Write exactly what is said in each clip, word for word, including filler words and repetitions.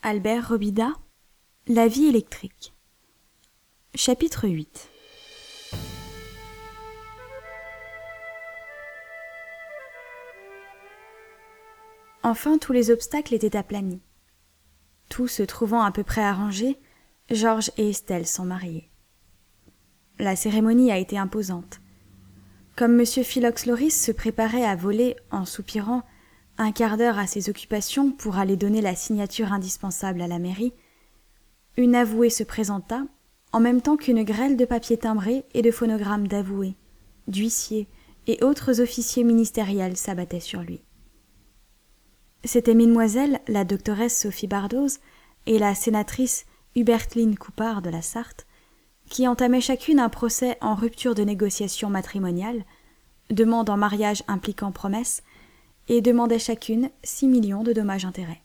Albert Robida, La vie électrique. Chapitre huit. Enfin, tous les obstacles étaient aplanis. Tout se trouvant à peu près arrangé, Georges et Estelle sont mariés. La cérémonie a été imposante. Comme monsieur Philox Loris se préparait à voler, en soupirant, un quart d'heure à ses occupations pour aller donner la signature indispensable à la mairie, une avouée se présenta, en même temps qu'une grêle de papier timbré et de phonogrammes d'avoués, d'huissiers et autres officiers ministériels s'abattaient sur lui. C'étaient mesdemoiselles la doctoresse Sophie Bardoz et la sénatrice Hubertline Coupard de la Sarthe, qui entamaient chacune un procès en rupture de négociation matrimoniale, demande en mariage impliquant promesse, et demandaient chacune six millions de dommages-intérêts.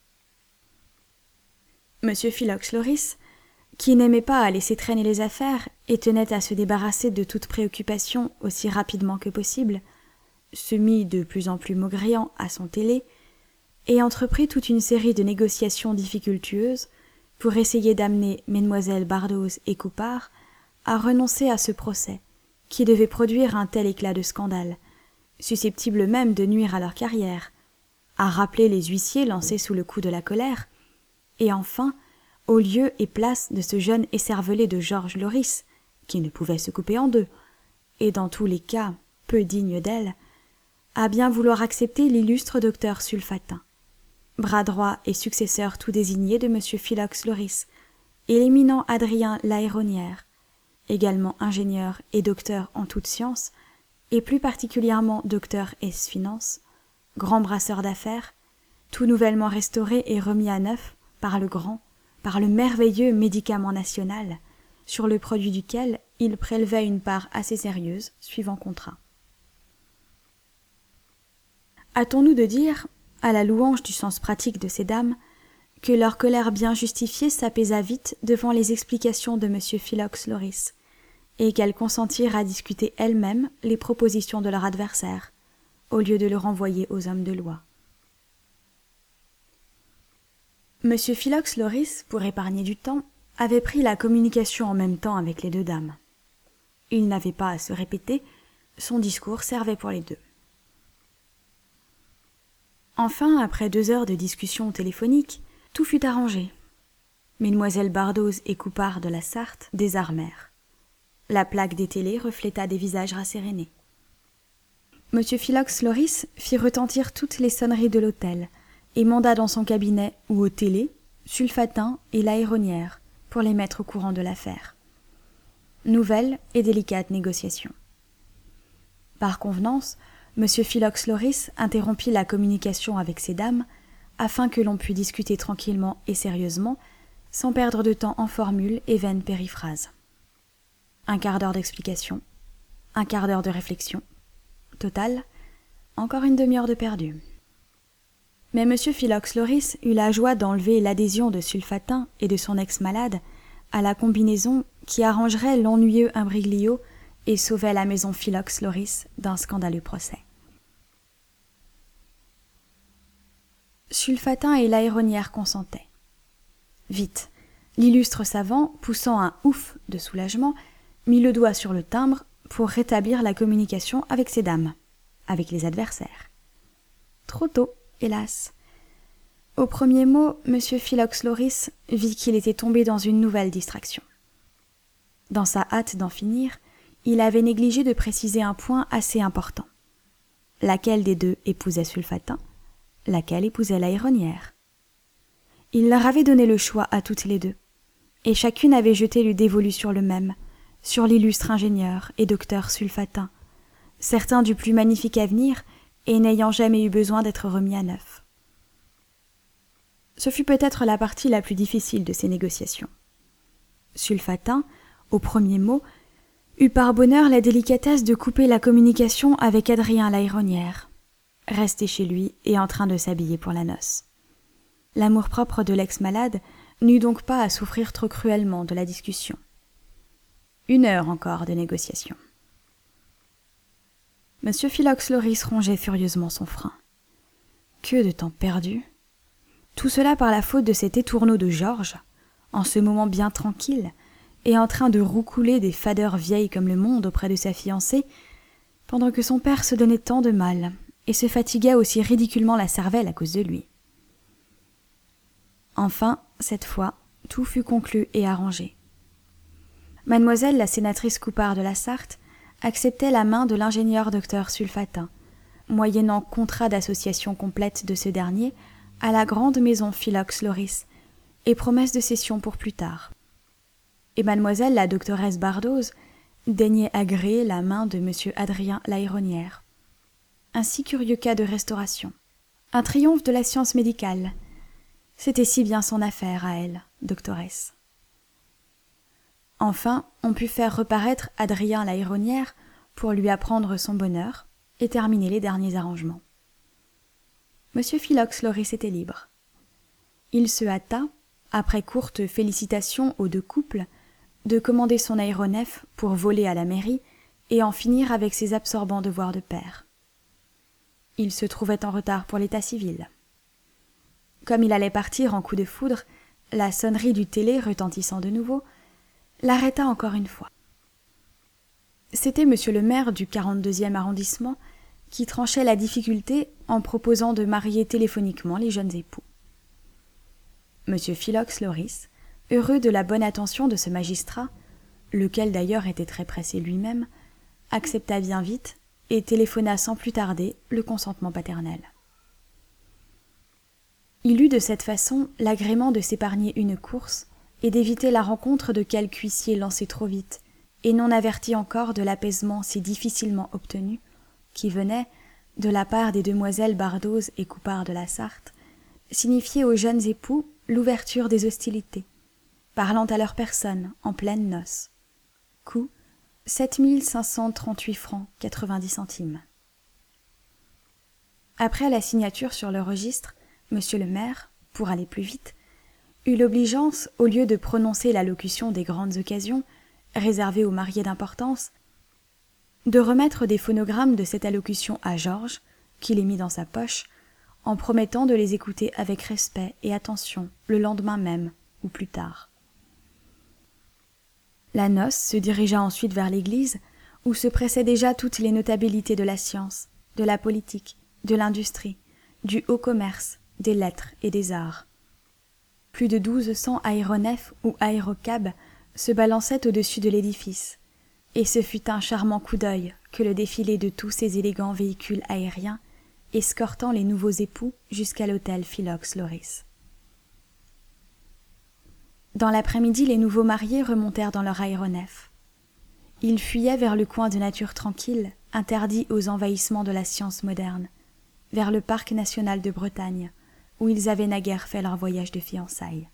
Monsieur Philox Loris, qui n'aimait pas à laisser traîner les affaires et tenait à se débarrasser de toute préoccupation aussi rapidement que possible, se mit de plus en plus maugréant à son télé et entreprit toute une série de négociations difficultueuses pour essayer d'amener mesdemoiselles Bardoz et Coupard à renoncer à ce procès qui devait produire un tel éclat de scandale, susceptible même de nuire à leur carrière, à rappeler les huissiers lancés sous le coup de la colère, et enfin, au lieu et place de ce jeune écervelé de Georges Loris, qui ne pouvait se couper en deux, et dans tous les cas peu digne d'elle, à bien vouloir accepter l'illustre docteur Sulfatin, bras droit et successeur tout désigné de monsieur Philox Loris, et l'éminent Adrien Laéronière, également ingénieur et docteur en toutes sciences, et plus particulièrement docteur ès finance, grand brasseur d'affaires, tout nouvellement restauré et remis à neuf par le grand, par le merveilleux médicament national, sur le produit duquel il prélevait une part assez sérieuse, suivant contrat. Hâtons-nous de dire, à la louange du sens pratique de ces dames, que leur colère bien justifiée s'apaisa vite devant les explications de monsieur Philox Loris, et qu'elles consentirent à discuter elles-mêmes les propositions de leur adversaire, au lieu de le renvoyer aux hommes de loi. Monsieur Philox Loris, pour épargner du temps, avait pris la communication en même temps avec les deux dames. Il n'avait pas à se répéter, son discours servait pour les deux. Enfin, après deux heures de discussion téléphonique, tout fut arrangé. Mesdemoiselles Bardoz et Coupard de la Sarthe désarmèrent. La plaque des télés refléta des visages rassérénés. Monsieur Philox Loris fit retentir toutes les sonneries de l'hôtel et manda dans son cabinet ou aux télés Sulfatin et Laéronière pour les mettre au courant de l'affaire. Nouvelle et délicate négociation. Par convenance, monsieur Philox Loris interrompit la communication avec ces dames afin que l'on pût discuter tranquillement et sérieusement sans perdre de temps en formules et vaines périphrases. Un quart d'heure d'explication, un quart d'heure de réflexion. Total, encore une demi-heure de perdu. Mais monsieur Philox Loris eut la joie d'enlever l'adhésion de Sulfatin et de son ex-malade à la combinaison qui arrangerait l'ennuyeux imbroglio et sauvait la maison Philox Loris d'un scandaleux procès. Sulfatin et Laéronière consentaient. Vite, l'illustre savant, poussant un ouf de soulagement, mit le doigt sur le timbre pour rétablir la communication avec ces dames, avec les adversaires. Trop tôt, hélas. Au premier mot, monsieur Philox Loris vit qu'il était tombé dans une nouvelle distraction. Dans sa hâte d'en finir, il avait négligé de préciser un point assez important. Laquelle des deux épousait Sulfatin, laquelle épousait Laéronière. Il leur avait donné le choix à toutes les deux, et chacune avait jeté le dévolu sur le même, sur l'illustre ingénieur et docteur Sulfatin, certain du plus magnifique avenir et n'ayant jamais eu besoin d'être remis à neuf. Ce fut peut-être la partie la plus difficile de ces négociations. Sulfatin, au premier mot, eut par bonheur la délicatesse de couper la communication avec Adrien Laéronière, resté chez lui et en train de s'habiller pour la noce. L'amour-propre de l'ex-malade n'eut donc pas à souffrir trop cruellement de la discussion. Une heure encore de négociation. Monsieur Philox Loris rongeait furieusement son frein. Que de temps perdu! Tout cela par la faute de cet étourneau de Georges, en ce moment bien tranquille, et en train de roucouler des fadeurs vieilles comme le monde auprès de sa fiancée, pendant que son père se donnait tant de mal, et se fatiguait aussi ridiculement la cervelle à cause de lui. Enfin, cette fois, tout fut conclu et arrangé. Mademoiselle la sénatrice Coupard de la Sarthe acceptait la main de l'ingénieur docteur Sulfatin, moyennant contrat d'association complète de ce dernier à la grande maison Philox-Loris, et promesse de cession pour plus tard. Et mademoiselle la doctoresse Bardoz daignait agréer la main de monsieur Adrien Laïronnière. Un si curieux cas de restauration. Un triomphe de la science médicale. C'était si bien son affaire à elle, doctoresse. Enfin, on put faire reparaître Adrien Laïronnière pour lui apprendre son bonheur et terminer les derniers arrangements. Monsieur Philox-Loris était libre. Il se hâta, après courte félicitation aux deux couples, de commander son aéronef pour voler à la mairie et en finir avec ses absorbants devoirs de père. Il se trouvait en retard pour l'état civil. Comme il allait partir en coup de foudre, la sonnerie du télé retentissant de nouveau, l'arrêta encore une fois. C'était monsieur le maire du quarante-deuxième arrondissement qui tranchait la difficulté en proposant de marier téléphoniquement les jeunes époux. Monsieur Philox-Loris, heureux de la bonne attention de ce magistrat, lequel d'ailleurs était très pressé lui-même, accepta bien vite et téléphona sans plus tarder le consentement paternel. Il eut de cette façon l'agrément de s'épargner une course et d'éviter la rencontre de quelque huissier lancé trop vite et non averti encore de l'apaisement si difficilement obtenu, qui venait, de la part des demoiselles Bardoz et Coupard de la Sarthe, signifier aux jeunes époux l'ouverture des hostilités, parlant à leur personne en pleine noce. Coût sept mille cinq cent trente-huit francs quatre-vingt-dix centimes. Après la signature sur le registre, monsieur le maire, pour aller plus vite, eut l'obligeance, au lieu de prononcer l'allocution des grandes occasions, réservée aux mariés d'importance, de remettre des phonogrammes de cette allocution à Georges, qui les mit dans sa poche, en promettant de les écouter avec respect et attention le lendemain même ou plus tard. La noce se dirigea ensuite vers l'église, où se pressaient déjà toutes les notabilités de la science, de la politique, de l'industrie, du haut commerce, des lettres et des arts. Plus de douze cents aéronefs ou aérocabs se balançaient au-dessus de l'édifice, et ce fut un charmant coup d'œil que le défilé de tous ces élégants véhicules aériens, escortant les nouveaux époux jusqu'à l'hôtel Philox-Loris. Dans l'après-midi, les nouveaux mariés remontèrent dans leur aéronef. Ils fuyaient vers le coin de nature tranquille, interdit aux envahissements de la science moderne, vers le parc national de Bretagne, où ils avaient naguère fait leur voyage de fiançailles.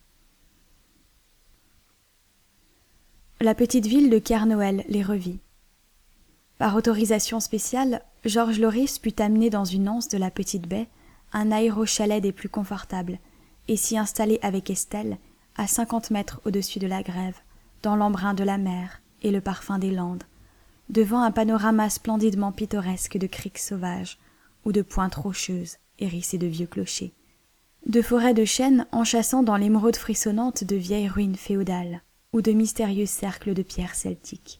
La petite ville de Kernoël les revit. Par autorisation spéciale, Georges Loris put amener dans une anse de la petite baie un aérochalet des plus confortables et s'y installer avec Estelle à cinquante mètres au-dessus de la grève, dans l'embrun de la mer et le parfum des Landes, devant un panorama splendidement pittoresque de criques sauvages ou de pointes rocheuses hérissées de vieux clochers, de forêts de chênes enchâssant dans l'émeraude frissonnante de vieilles ruines féodales ou de mystérieux cercles de pierres celtiques.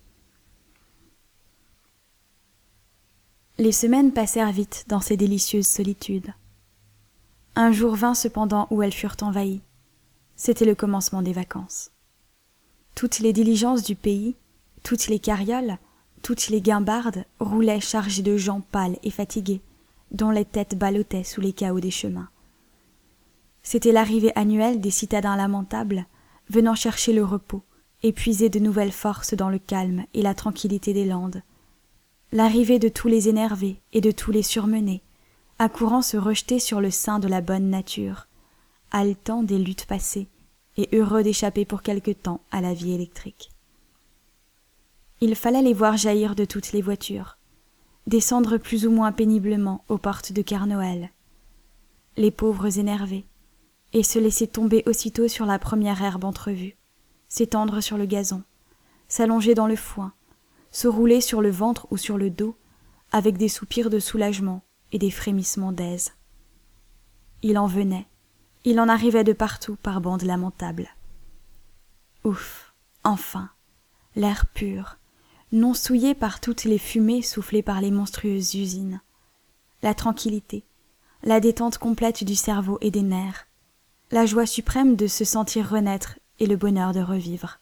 Les semaines passèrent vite dans ces délicieuses solitudes. Un jour vint cependant où elles furent envahies. C'était le commencement des vacances. Toutes les diligences du pays, toutes les carrioles, toutes les guimbardes roulaient chargées de gens pâles et fatigués, dont les têtes ballottaient sous les cahots des chemins. C'était l'arrivée annuelle des citadins lamentables, venant chercher le repos, et puiser de nouvelles forces dans le calme et la tranquillité des Landes. L'arrivée de tous les énervés et de tous les surmenés, accourant se rejeter sur le sein de la bonne nature, haletant des luttes passées et heureux d'échapper pour quelque temps à la vie électrique. Il fallait les voir jaillir de toutes les voitures, descendre plus ou moins péniblement aux portes de Kernoël, les pauvres énervés, et se laisser tomber aussitôt sur la première herbe entrevue, s'étendre sur le gazon, s'allonger dans le foin, se rouler sur le ventre ou sur le dos, avec des soupirs de soulagement et des frémissements d'aise. Il en venait, Il en arrivait de partout par bandes lamentables. Ouf, enfin, l'air pur, non souillé par toutes les fumées soufflées par les monstrueuses usines. La tranquillité, la détente complète du cerveau et des nerfs, la joie suprême de se sentir renaître et le bonheur de revivre.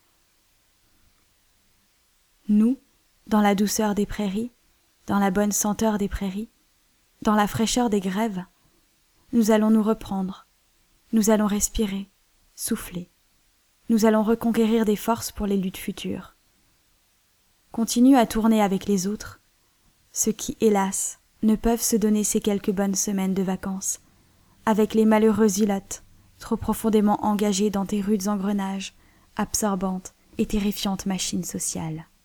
Nous, dans la douceur des prairies, dans la bonne senteur des prairies, dans la fraîcheur des grèves, nous allons nous reprendre, nous allons respirer, souffler, nous allons reconquérir des forces pour les luttes futures. Continue à tourner avec les autres, ceux qui, hélas, ne peuvent se donner ces quelques bonnes semaines de vacances, avec les malheureux ilotes, trop profondément engagés dans tes rudes engrenages, absorbantes et terrifiantes machines sociales.